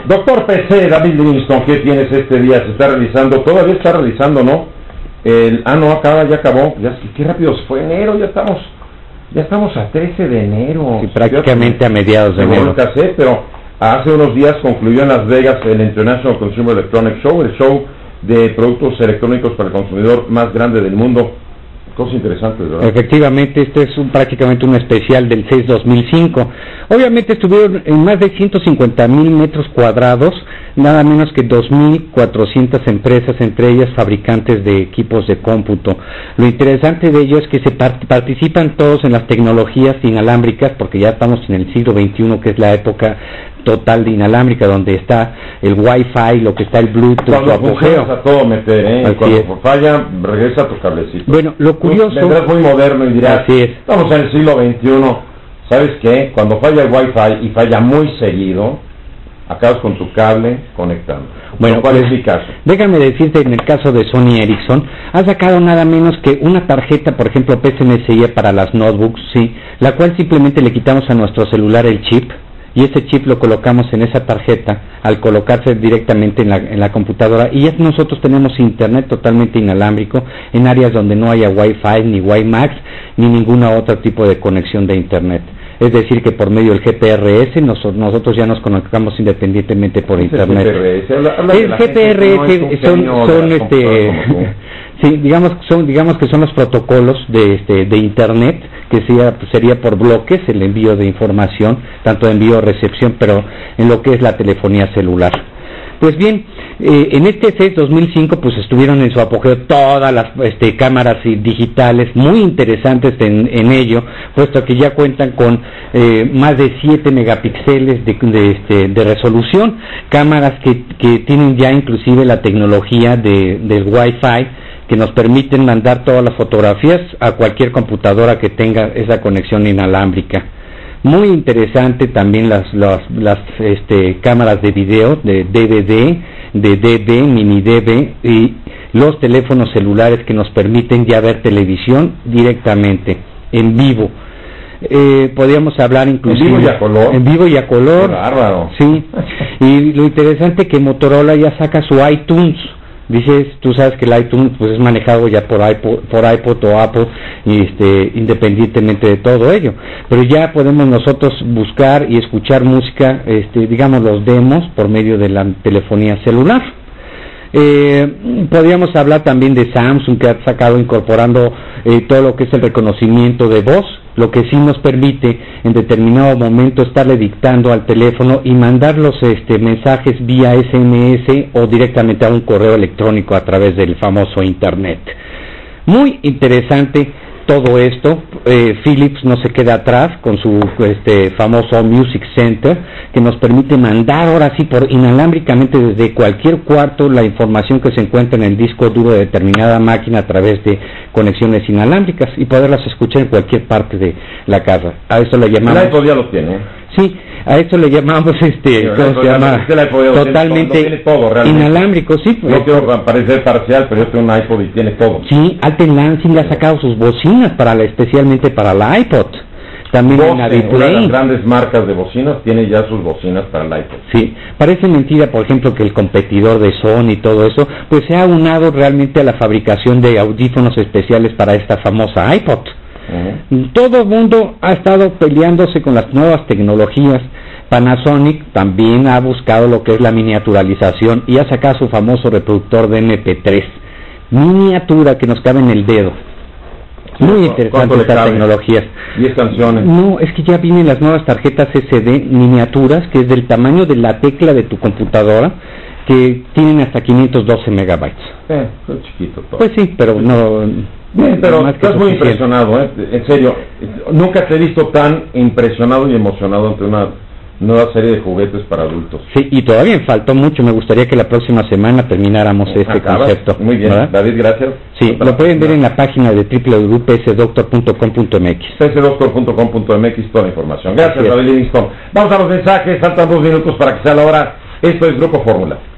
Doctor PC, David Livingston, ¿qué tienes este día? Se está realizando, todavía está realizando, ¿no? No, ya acabó, qué rápido se fue enero, ya estamos a 13 de enero. Sí, prácticamente a mediados de enero. Pero hace unos días concluyó en Las Vegas el International Consumer Electronics Show, el show de productos electrónicos para el consumidor más grande del mundo. Cosas interesantes, ¿verdad? Efectivamente, este es prácticamente un especial del CES 2005. Obviamente estuvieron en más de 150,000 metros cuadrados, nada menos que 2,400 empresas, entre ellas fabricantes de equipos de cómputo. Lo interesante de ello es que se participan todos en las tecnologías inalámbricas, porque ya estamos en el siglo XXI, que es la época total de inalámbrica, donde está el Wi-Fi, lo que está el Bluetooth, cuando funciona a todo meter, y cuando falla, regresa tu cablecito. Bueno, lo curioso... Vendrás muy moderno y dirás, estamos en el siglo XXI, ¿sabes qué? Cuando falla el Wi-Fi y falla muy seguido, acabas con tu cable conectando. Bueno, ¿cuál es mi caso? Déjame decirte, en el caso de Sony Ericsson, ha sacado nada menos que una tarjeta, por ejemplo, PCMSI para las notebooks, sí, la cual simplemente le quitamos a nuestro celular el chip, y ese chip lo colocamos en esa tarjeta al colocarse directamente en la computadora, y ya nosotros tenemos internet totalmente inalámbrico en áreas donde no haya Wi-Fi, ni WiMAX, ni ningún otro tipo de conexión de internet. Es decir, que por medio del GPRS nosotros ya nos conectamos independientemente por internet. El GPRS son sí, digamos que son los protocolos de internet, que sería por bloques el envío de información, tanto envío o recepción, pero en lo que es la telefonía celular. Pues bien, en este CES 2005 pues estuvieron en su apogeo todas las cámaras digitales muy interesantes en ello, puesto que ya cuentan con más de 7 megapíxeles de resolución, cámaras que tienen ya inclusive la tecnología del Wi-Fi, que nos permiten mandar todas las fotografías a cualquier computadora que tenga esa conexión inalámbrica. Muy interesante también las cámaras de video, de DVD, de DV, mini DV, y los teléfonos celulares que nos permiten ya ver televisión directamente, en vivo. Podríamos hablar inclusive en vivo y a color. En vivo y a color. Qué bárbaro. Sí. Y lo interesante es que Motorola ya saca su iTunes. Dices, tú sabes que el iTunes pues es manejado ya por iPod o Apple, independientemente de todo ello, pero ya podemos nosotros buscar y escuchar música, digamos los demos por medio de la telefonía celular. Podríamos hablar también de Samsung, que ha sacado incorporando todo lo que es el reconocimiento de voz, lo que sí nos permite en determinado momento estarle dictando al teléfono y mandar los mensajes vía SMS o directamente a un correo electrónico a través del famoso Internet. Muy interesante todo esto. Philips no se queda atrás con su famoso Music Center, que nos permite mandar ahora sí por inalámbricamente desde cualquier cuarto la información que se encuentra en el disco duro de determinada máquina a través de conexiones inalámbricas y poderlas escuchar en cualquier parte de la casa. A eso le llamamos... El iPod ya lo tiene. Sí, a eso le llamamos, ¿cómo se llama? Totalmente inalámbrico, sí. No quiero parecer parcial, pero yo tengo un iPod y tiene todo. Sí, Alten Lansing le ha sacado sus bocinas especialmente para la iPod. También una de las grandes marcas de bocinas tiene ya sus bocinas para el iPod. Sí, parece mentira, por ejemplo, que el competidor de Sony y todo eso, pues se ha unado realmente a la fabricación de audífonos especiales para esta famosa iPod. Todo el mundo ha estado peleándose con las nuevas tecnologías. Panasonic también ha buscado lo que es la miniaturización y ha sacado su famoso reproductor de MP3, miniatura que nos cabe en el dedo. Muy interesante esta tecnología. 10 canciones. No, es que ya vienen las nuevas tarjetas SD miniaturas, que es del tamaño de la tecla de tu computadora, que tienen hasta 512 megabytes. Es chiquito todo. Pues sí, pero no... Bien, pero estás muy impresionado, en serio, nunca te he visto tan impresionado y emocionado ante una nueva serie de juguetes para adultos. Sí, y todavía faltó mucho, me gustaría que la próxima semana termináramos concepto. Muy bien, ¿verdad? David, gracias. Sí, lo pueden ver en la página de www.psdoctor.com.mx. psdoctor.com.mx, toda la información. Gracias, David Livingston. Vamos a los mensajes, faltan 2 minutos para que sea la hora. Esto es Grupo Fórmula.